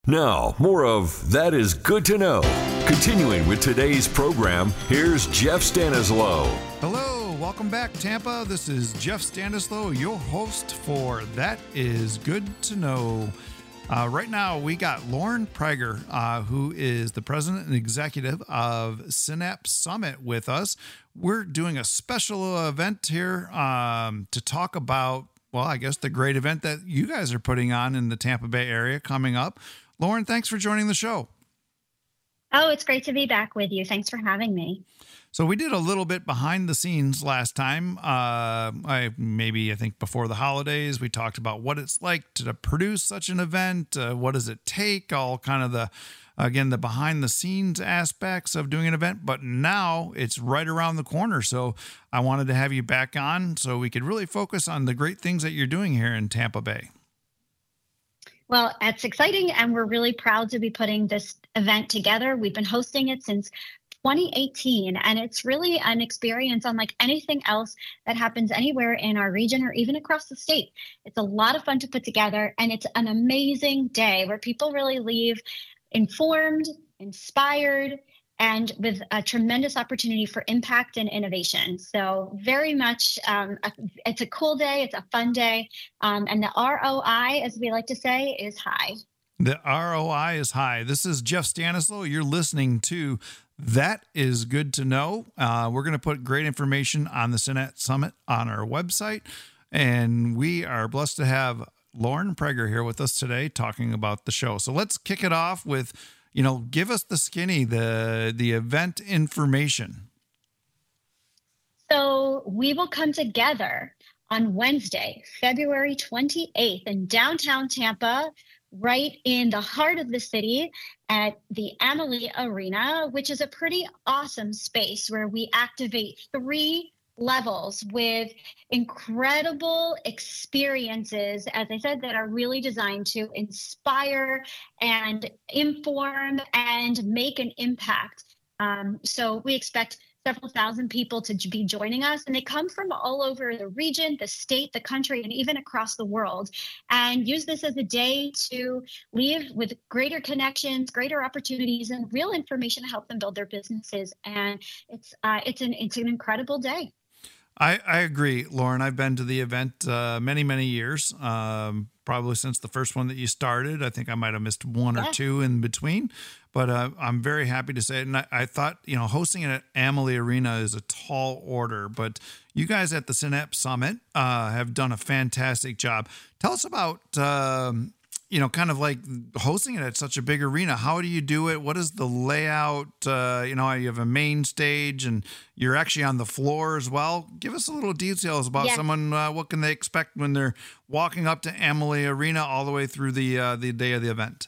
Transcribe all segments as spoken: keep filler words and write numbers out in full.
Now, more of That Is Good to Know. Continuing with today's program, here's Jeff Stanislow. Hello, welcome back, Tampa. This is Jeff Stanislow, your host for That Is Good to Know. Uh, right now, we got Lauren Prager, uh, who is the president and executive of Synapse Summit with us. We're doing a special event here um, to talk about, well, I guess the great event that you guys are putting on in the Tampa Bay area coming up. Lauren, thanks for joining the show. Oh, it's great to be back with you. Thanks for having me. So we did a little bit behind the scenes last time. Uh, I maybe I think before the holidays, we talked about what it's like to produce such an event. Uh, what does it take? All kind of the, again, the behind the scenes aspects of doing an event. But now it's right around the corner. So I wanted to have you back on so we could really focus on the great things that you're doing here in Tampa Bay. Well, it's exciting, and we're really proud to be putting this event together. We've been hosting it since twenty eighteen, and it's really an experience unlike anything else that happens anywhere in our region or even across the state. It's a lot of fun to put together, and it's an amazing day where people really leave informed, inspired, and with a tremendous opportunity for impact and innovation. So very much, um, a, it's a cool day, it's a fun day, um, and the R O I, as we like to say, is high. The R O I is high. This is Jeff Stanislow. You're listening to That Is Good to Know. Uh, we're going to put great information on the Synapse Summit on our website, and we are blessed to have Lauren Prager here with us today talking about the show. So let's kick it off with, you know, give us the skinny, the the event information. So we will come together on Wednesday, February twenty-eighth in downtown Tampa, right in the heart of the city at the Amalie Arena, which is a pretty awesome space where we activate three levels with incredible experiences, as I said, that are really designed to inspire and inform and make an impact. Um, so we expect several thousand people to be joining us, and they come from all over the region, the state, the country, and even across the world, and use this as a day to leave with greater connections, greater opportunities, and real information to help them build their businesses. And it's uh, it's an it's an incredible day. I, I agree, Lauren. I've been to the event uh, many, many years, um, probably since the first one that you started. I think I might have missed one yeah. or two in between, but uh, I'm very happy to say it. And I, I thought, you know, hosting it at Amalie Arena is a tall order, but you guys at the Synapse Summit uh, have done a fantastic job. Tell us about, um, you know, kind of like hosting it at such a big arena. How do you do it? What is the layout? Uh, you know, you have a main stage and you're actually on the floor as well. Give us a little details about yeah. someone. Uh, what can they expect when they're walking up to Amalie Arena all the way through the uh, the day of the event?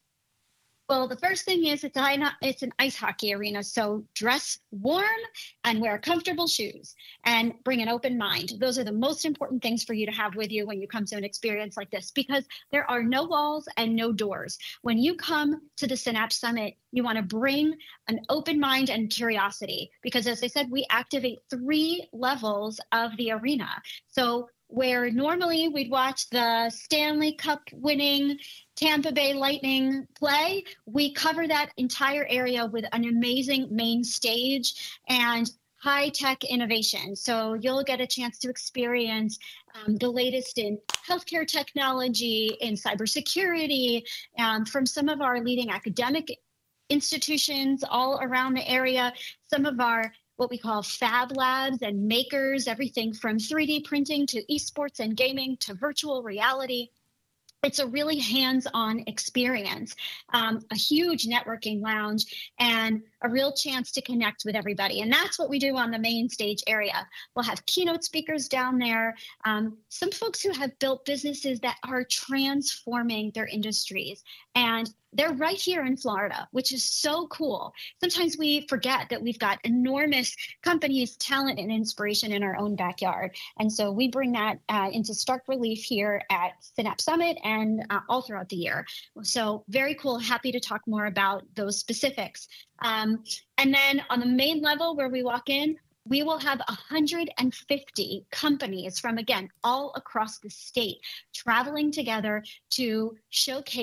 Well, the first thing is it's, it's an ice hockey arena, so dress warm and wear comfortable shoes and bring an open mind. Those are the most important things for you to have with you when you come to an experience like this, because there are no walls and no doors. When you come to the Synapse Summit, you want to bring an open mind and curiosity, because as I said, we activate three levels of the arena. So where normally we'd watch the Stanley Cup winning Tampa Bay Lightning play, we cover that entire area with an amazing main stage and high-tech innovation. So you'll get a chance to experience um, the latest in healthcare technology, in cybersecurity, um, from some of our leading academic institutions all around the area, some of our what we call fab labs and makers, everything from three D printing to esports and gaming to virtual reality. It's a really hands-on experience, um, a huge networking lounge, and a real chance to connect with everybody. And that's what we do on the main stage area. We'll have keynote speakers down there, um, some folks who have built businesses that are transforming their industries. And they're right here in Florida, which is so cool. Sometimes we forget that we've got enormous companies, talent, and inspiration in our own backyard. And so we bring that uh, into stark relief here at Synapse Summit and uh, all throughout the year. So very cool. Happy to talk more about those specifics. Um, and then on the main level where we walk in, we will have one hundred fifty companies from, again, all across the state traveling together to showcase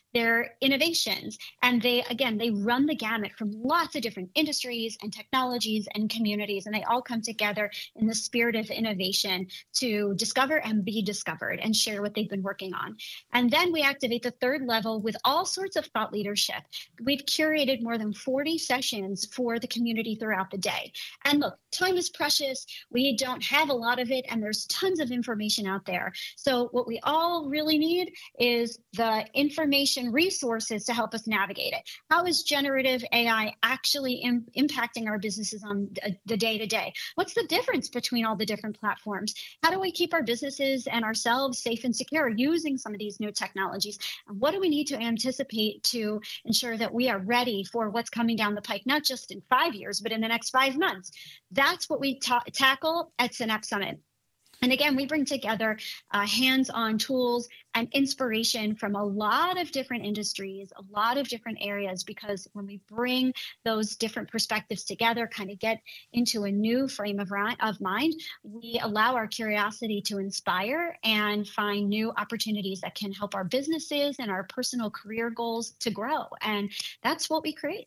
their innovations. And they, again, they run the gamut from lots of different industries and technologies and communities, and they all come together in the spirit of innovation to discover and be discovered and share what they've been working on. And then we activate the third level with all sorts of thought leadership. We've curated more than forty sessions for the community throughout the day. And look, time is precious. We don't have a lot of it, and there's tons of information out there. So what we all really need is the information resources to help us navigate it. How is generative A I actually im- impacting our businesses on the day to day? What's the difference between all the different platforms? How do we keep our businesses and ourselves safe and secure using some of these new technologies? And what do we need to anticipate to ensure that we are ready for what's coming down the pike, not just in five years, but in the next five months? That's what we ta- tackle at Synapse Summit. And again, we bring together uh, hands-on tools and inspiration from a lot of different industries, a lot of different areas, because when we bring those different perspectives together, kind of get into a new frame of, of mind, we allow our curiosity to inspire and find new opportunities that can help our businesses and our personal career goals to grow. And that's what we create.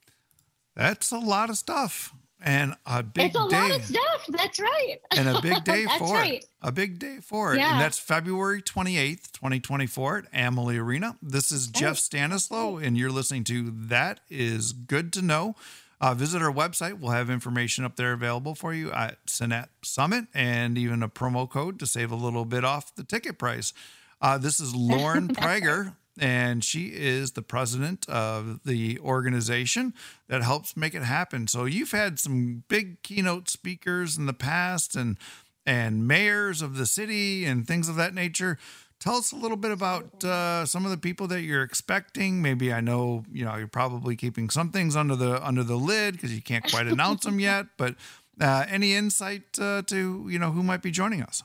That's a lot of stuff. And a big it's a day. lot of stuff. That's right. And a big day that's for right. it. A big day for it. Yeah. And that's February twenty-eighth, twenty twenty-four at Amalie Arena. This is oh. Jeff Stanislaw, and you're listening to That Is Good to Know. Uh, visit our website. We'll have information up there available for you at Synapse Summit, and even a promo code to save a little bit off the ticket price. Uh, this is Lauren Prager. And she is the president of the organization that helps make it happen. So you've had some big keynote speakers in the past and and mayors of the city and things of that nature. Tell us a little bit about uh, some of the people that you're expecting. Maybe I know, you know, you're probably keeping some things under the under the lid because you can't quite announce them yet. But uh, any insight uh, to, you know, who might be joining us?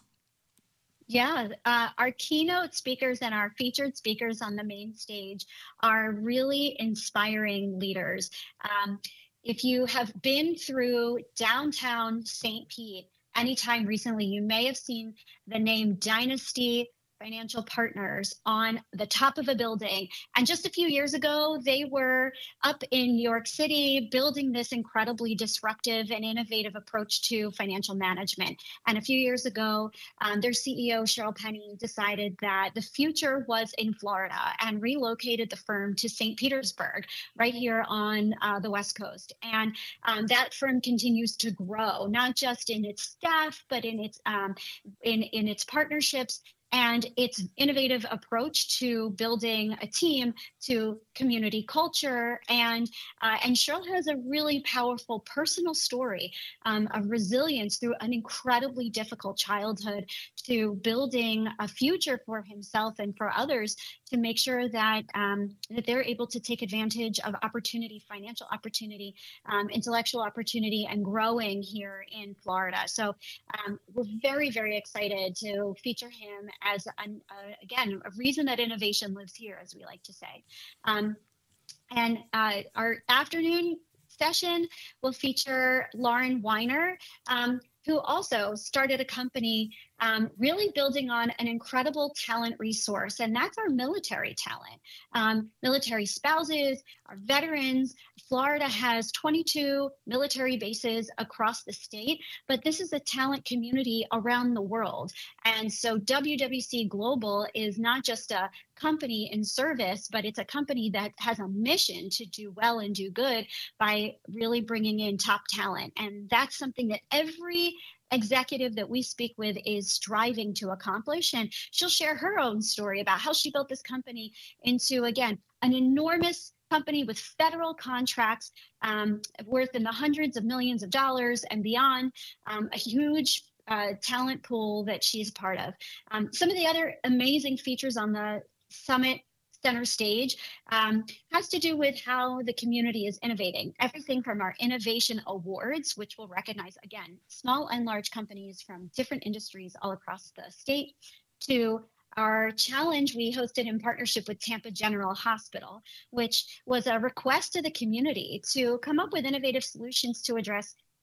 Yeah, uh, our keynote speakers and our featured speakers on the main stage are really inspiring leaders. Um, if you have been through downtown Saint Pete anytime recently, you may have seen the name Dynasty Financial Partners on the top of a building. And just a few years ago, they were up in New York City building this incredibly disruptive and innovative approach to financial management. And a few years ago, um, their C E O, Cheryl Penny, decided that the future was in Florida and relocated the firm to Saint Petersburg, right here on uh, the West Coast. And um, that firm continues to grow, not just in its staff, but in its um, in, in its partnerships and its innovative approach to building a team, to community culture. And uh, and Cheryl has a really powerful personal story um, of resilience through an incredibly difficult childhood to building a future for himself and for others to make sure that um, that they're able to take advantage of opportunity, financial opportunity, um, intellectual opportunity, and growing here in Florida. So um, we're very, very excited to feature him as, an, uh, again, a reason that innovation lives here, as we like to say. Um, and uh, our afternoon session will feature Lauren Weiner, um, who also started a company um, really building on an incredible talent resource, and that's our military talent. Um, military spouses, our veterans. Florida has twenty-two military bases across the state, but this is a talent community around the world. And so W W C Global is not just a company in service, but it's a company that has a mission to do well and do good by really bringing in top talent. And that's something that every executive that we speak with is striving to accomplish. And she'll share her own story about how she built this company into, again, an enormous company with federal contracts um, worth in the hundreds of millions of dollars and beyond, um, a huge uh, talent pool that she's part of. Um, some of the other amazing features on the summit center stage um, has to do with how the community is innovating. Everything from our innovation awards, which will recognize, again, small and large companies from different industries all across the state, to our challenge we hosted in partnership with Tampa General Hospital, which was a request to the community to come up with innovative solutions to address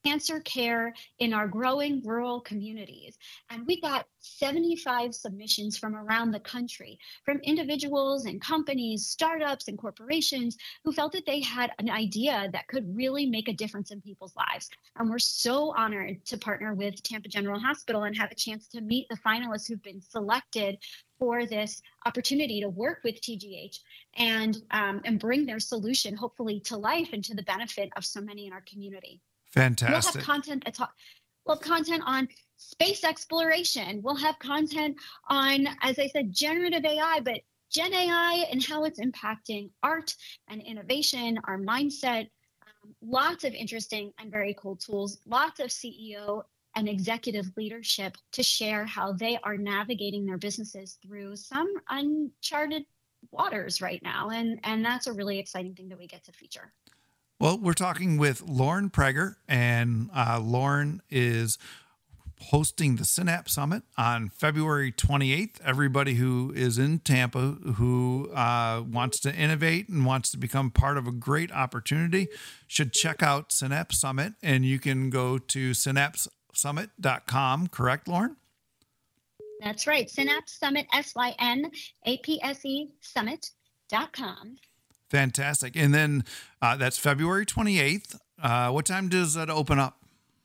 cancer care in our growing rural communities. And we got seventy-five submissions from around the country, from individuals and companies, startups and corporations who felt that they had an idea that could really make a difference in people's lives. And we're so honored to partner with Tampa General Hospital and have a chance to meet the finalists who've been selected for this opportunity to work with T G H and um, and bring their solution hopefully to life and to the benefit of so many in our community. Fantastic. We'll have content that's we'll have content on space exploration. We'll have content on, as I said, generative A I, but Gen A I and how it's impacting art and innovation, our mindset. Um, lots of interesting and very cool tools. Lots of C E O and executive leadership to share how they are navigating their businesses through some uncharted waters right now. And, and that's a really exciting thing that we get to feature. Well, we're talking with Lauren Prager, and uh, Lauren is hosting the Synapse Summit on February twenty-eighth. Everybody who is in Tampa who uh, wants to innovate and wants to become part of a great opportunity should check out Synapse Summit, and you can go to synapse summit dot com, correct, Lauren? That's right. Synapse Summit, S Y N A P S E summit dot com. Fantastic. And then uh, that's February twenty-eighth. Uh, what time does that open up?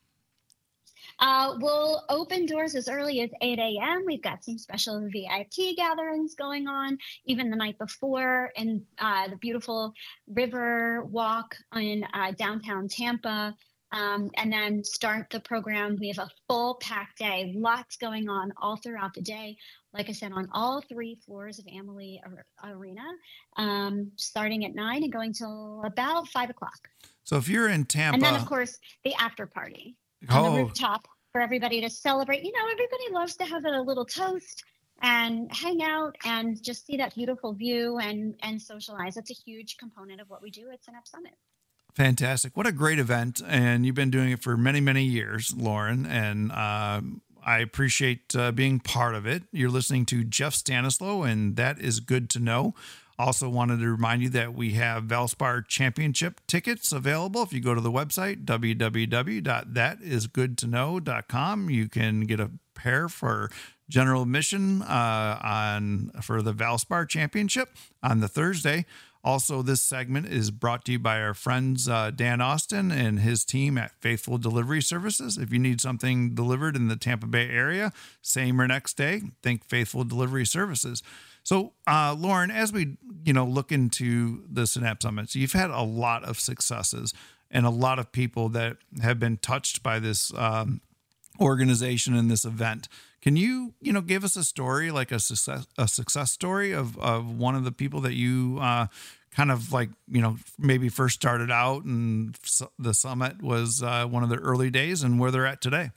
Uh, we'll open doors as early as eight a.m. We've got some special V I P gatherings going on, even the night before, in uh, the beautiful river walk in uh, downtown Tampa. Um, and then start the program. We have a full packed day, lots going on all throughout the day. Like I said, on all three floors of Amalie Arena, um, starting at nine and going till about five o'clock. So if you're in Tampa. And then, of course, the after party oh. on the rooftop for everybody to celebrate. You know, everybody loves to have a little toast and hang out and just see that beautiful view and, and socialize. It's a huge component of what we do at Synapse Summit. Fantastic. What a great event. And you've been doing it for many, many years, Lauren. And uh, I appreciate uh, being part of it. You're listening to Jeff Stanislaw, and that is good to know. Also wanted to remind you that we have Valspar Championship tickets available. If you go to the website, w w w dot that is good to know dot com, you can get a pair for general admission uh, on for the Valspar Championship on the Thursday. Also, this segment is brought to you by our friends uh, Dan Austin and his team at Faithful Delivery Services. If you need something delivered in the Tampa Bay area, same or next day, think Faithful Delivery Services. So, uh, Lauren, as we you know look into the Synapse Summits, you've had a lot of successes and a lot of people that have been touched by this um, organization and this event. Can you, you know, give us a story, like a success, a success story of, of one of the people that you uh, kind of like, you know, maybe first started out and the summit was uh, one of the early days and where they're at today?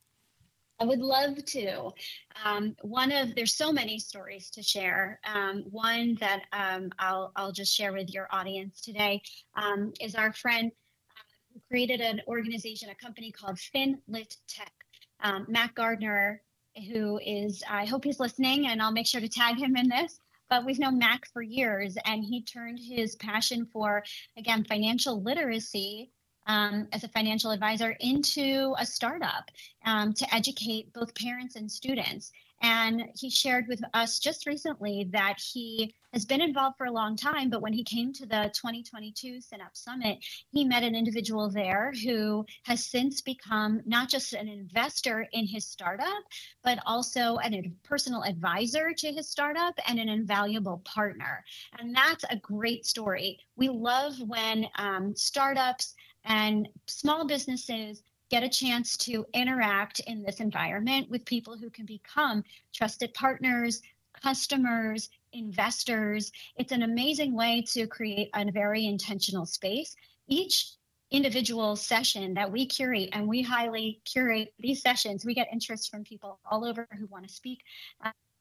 I would love to. Um, one of, there's so many stories to share. Um, one that um, I'll, I'll just share with your audience today um, is our friend uh, who created an organization, a company called FinLit Tech. Um, Matt Gardner, who is, I hope he's listening, and I'll make sure to tag him in this, but we've known Mac for years, and he turned his passion for, again, financial literacy um, as a financial advisor into a startup um, to educate both parents and students. And he shared with us just recently that he has been involved for a long time, but when he came to the twenty twenty-two Synapse Summit, he met an individual there who has since become not just an investor in his startup, but also a personal advisor to his startup and an invaluable partner. And that's a great story. We love when um, startups and small businesses get a chance to interact in this environment with people who can become trusted partners, customers, investors. It's an amazing way to create a very intentional space. Each individual session that we curate, and we highly curate these sessions, we get interest from people all over who want to speak.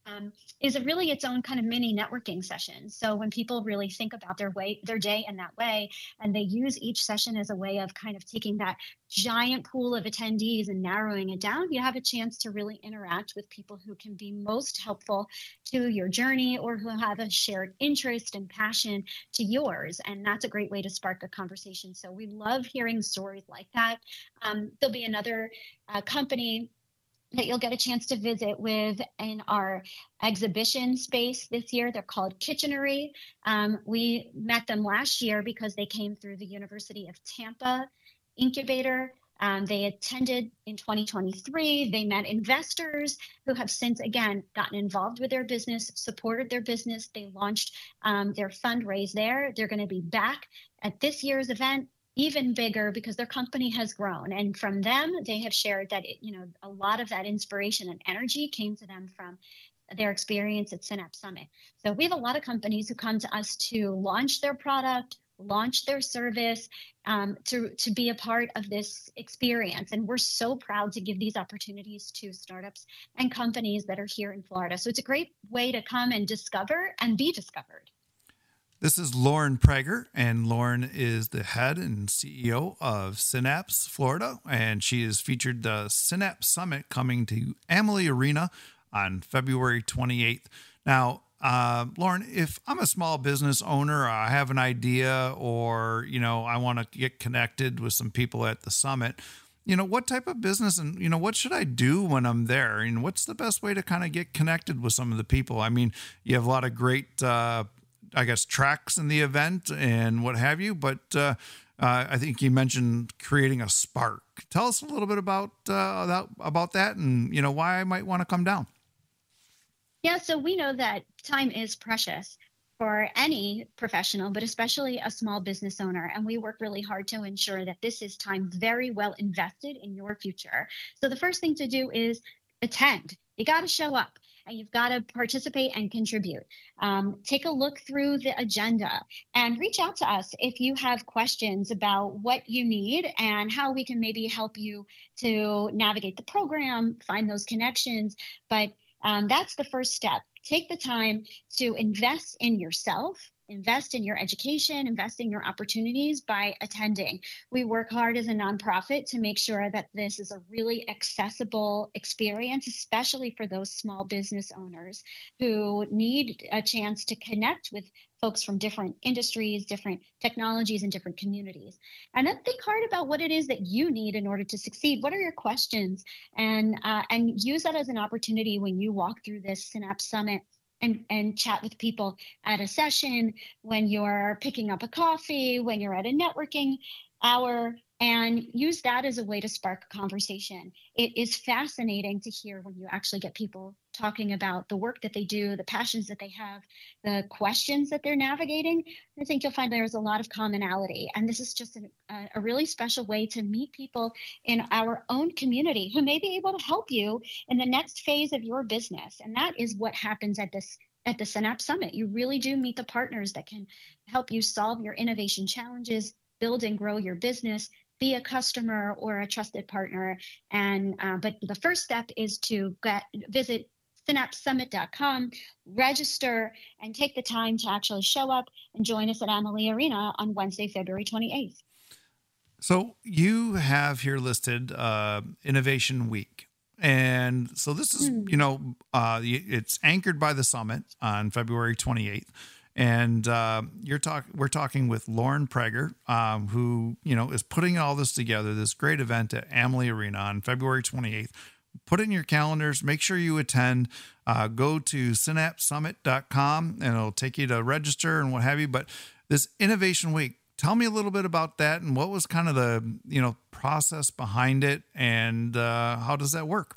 Um, is a really its own kind of mini networking session. So when people really think about their way, their day in that way, and they use each session as a way of kind of taking that giant pool of attendees and narrowing it down, you have a chance to really interact with people who can be most helpful to your journey or who have a shared interest and passion to yours. And that's a great way to spark a conversation. So we love hearing stories like that. Um, there'll be another uh, company that you'll get a chance to visit with in our exhibition space this year. They're called Kitchenery. Um, we met them last year because they came through the University of Tampa incubator. Um, they attended in twenty twenty-three. They met investors who have since, again, gotten involved with their business, supported their business. They launched um, their fundraise there. They're going to be back at this year's event, even bigger, because their company has grown. And from them, they have shared that, it, you know, a lot of that inspiration and energy came to them from their experience at Synapse Summit. So we have a lot of companies who come to us to launch their product, launch their service, um, to, to be a part of this experience. And we're so proud to give these opportunities to startups and companies that are here in Florida. So it's a great way to come and discover and be discovered. This is Lauren Prager, and Lauren is the head and C E O of Synapse Florida, and she has featured the Synapse Summit coming to Amalie Arena on February twenty-eighth. Now, uh, Lauren, if I'm a small business owner, or I have an idea, or, you know, I want to get connected with some people at the summit, you know, what type of business and, you know, what should I do when I'm there? And what's the best way to kind of get connected with some of the people? I mean, you have a lot of great uh I guess, tracks in the event and what have you. But uh, uh, I think you mentioned creating a spark. Tell us a little bit about uh, that, about that and, you know, why I might want to come down. Yeah, so we know that time is precious for any professional, but especially a small business owner. And we work really hard to ensure that this is time very well invested in your future. So the first thing to do is attend. You got to show up. And you've got to participate and contribute. Um, take a look through the agenda and reach out to us if you have questions about what you need and how we can maybe help you to navigate the program, find those connections. But um, that's the first step. Take the time to invest in yourself, invest in your education, invest in your opportunities by attending. We work hard as a nonprofit to make sure that this is a really accessible experience, especially for those small business owners who need a chance to connect with folks from different industries, different technologies, and different communities. And then think hard about what it is that you need in order to succeed. What are your questions? And, uh, and use that as an opportunity when you walk through this Synapse Summit and, and chat with people at a session, when you're picking up a coffee, when you're at a networking hour, and use that as a way to spark a conversation. It is fascinating to hear when you actually get people talking about the work that they do, the passions that they have, the questions that they're navigating. I think you'll find there's a lot of commonality. And this is just an, a, a really special way to meet people in our own community who may be able to help you in the next phase of your business. And that is what happens at this at the Synapse Summit. You really do meet the partners that can help you solve your innovation challenges, build and grow your business, be a customer or a trusted partner. And uh, but the first step is to get, visit synapse summit dot com, register, and take the time to actually show up and join us at Amalie Arena on Wednesday, February twenty-eighth. So you have here listed uh, Innovation Week. And so this is, mm. you know, uh, it's anchored by the summit on February twenty-eighth. And uh, you're talking, we're talking with Lauren Prager, um, who, you know, is putting all this together, this great event at Amalie Arena on February twenty-eighth. Put it in your calendars. Make sure you attend. Uh, go to synapse summit dot com and it'll take you to register and what have you. But this Innovation Week, tell me a little bit about that and what was kind of the, you know, process behind it and uh, how does that work?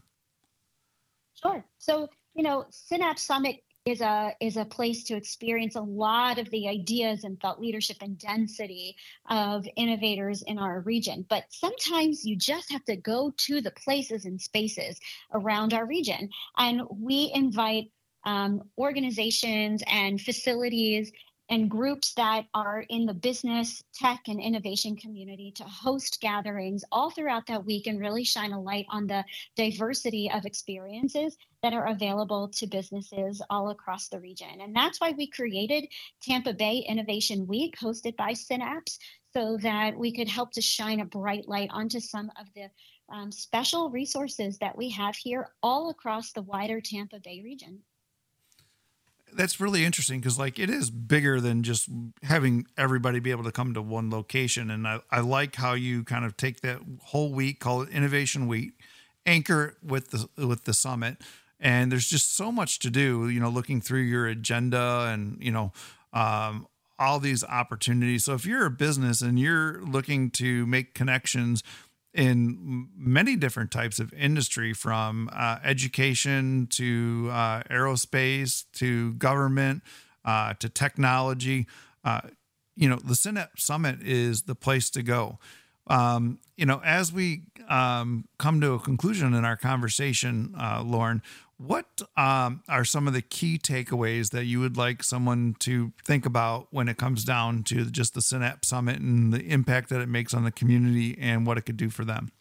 Sure. So, you know, Synapse Summit is a is a place to experience a lot of the ideas and thought leadership and density of innovators in our region. But sometimes you just have to go to the places and spaces around our region. And we invite um, organizations and facilities and groups that are in the business, tech, and innovation community to host gatherings all throughout that week and really shine a light on the diversity of experiences that are available to businesses all across the region. And that's why we created Tampa Bay Innovation Week, hosted by Synapse, so that we could help to shine a bright light onto some of the um, special resources that we have here all across the wider Tampa Bay region. That's really interesting because, like, it is bigger than just having everybody be able to come to one location. And I, I like how you kind of take that whole week, call it Innovation Week, anchor it with the with the summit. And there's just so much to do, you know, looking through your agenda and, you know, um, all these opportunities. So if you're a business and you're looking to make connections in many different types of industry, from uh, education to uh, aerospace to government uh, to technology, uh, you know, the Synapse Summit is the place to go. Um, you know, as we um, come to a conclusion in our conversation, uh, Lauren, what um, are some of the key takeaways that you would like someone to think about when it comes down to just the Synapse Summit and the impact that it makes on the community and what it could do for them?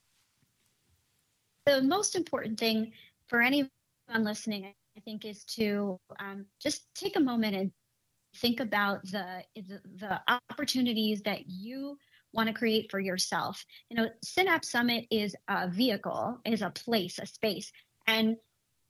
The most important thing for anyone listening, I think, is to um, just take a moment and think about the, the, the opportunities that you want to create for yourself. You know, Synapse Summit is a vehicle, is a place, a space. And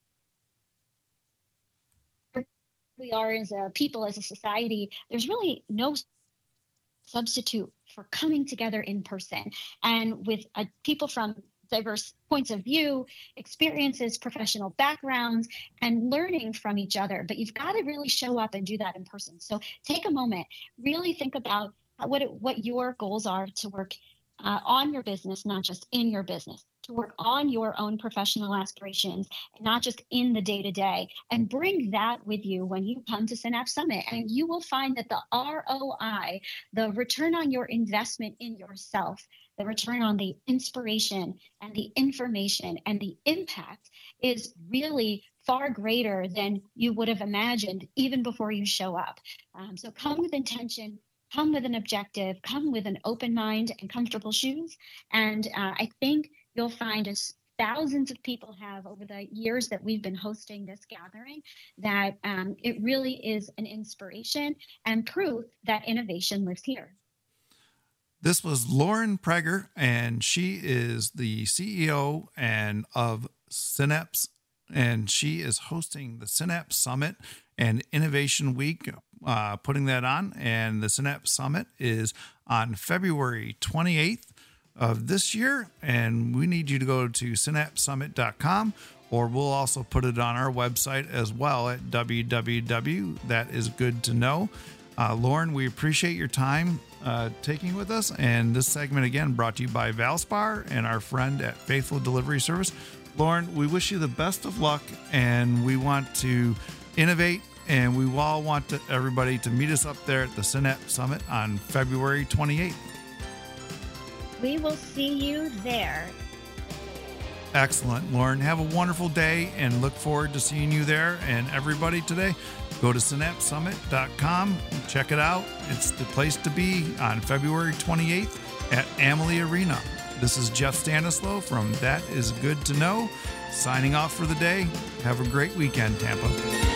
we are as a people, as a society, there's really no substitute for coming together in person and with uh, people from diverse points of view, experiences, professional backgrounds, and learning from each other. But you've got to really show up and do that in person. So take a moment, really think about what it, what your goals are to work uh, on your business, not just in your business, to work on your own professional aspirations, and not just in the day-to-day, and bring that with you when you come to Synapse Summit. And you will find that the R O I, the return on your investment in yourself, the return on the inspiration and the information and the impact is really far greater than you would have imagined even before you show up. Um, so come with intention, come with an objective, come with an open mind and comfortable shoes. And uh, I think you'll find, as thousands of people have over the years that we've been hosting this gathering, that um, it really is an inspiration and proof that innovation lives here. This was Lauren Prager, and she is the C E O and of Synapse, and she is hosting the Synapse Summit and Innovation Week, uh, putting that on. And the Synapse Summit is on February twenty-eighth of this year, and we need you to go to synapse summit dot com, or we'll also put it on our website as well at w w w dot that is good to know. Uh, Lauren, we appreciate your time uh, taking with us. And this segment, again, brought to you by Valspar and our friend at Faithful Delivery Service. Lauren, we wish you the best of luck, and we want to innovate, and we all want to, everybody to meet us up there at the Synapse Summit on February twenty-eighth. We will see you there. Excellent, Lauren. Have a wonderful day, and look forward to seeing you there. And everybody today, go to synapse summit dot com. Check it out. It's the place to be on February twenty-eighth at Amalie Arena. This is Jeff Stanislaw from That Is Good to Know, signing off for the day. Have a great weekend, Tampa.